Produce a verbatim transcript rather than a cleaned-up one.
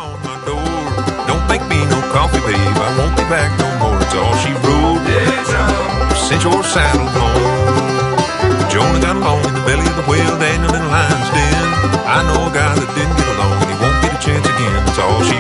on my door. Don't make me no coffee, babe, I won't be back no more. It's all she wrote. Since your saddle home. Jonah got along in the belly of the whale, Daniel in the lion's den. I know a guy that didn't get along, and he won't get a chance again. That's all she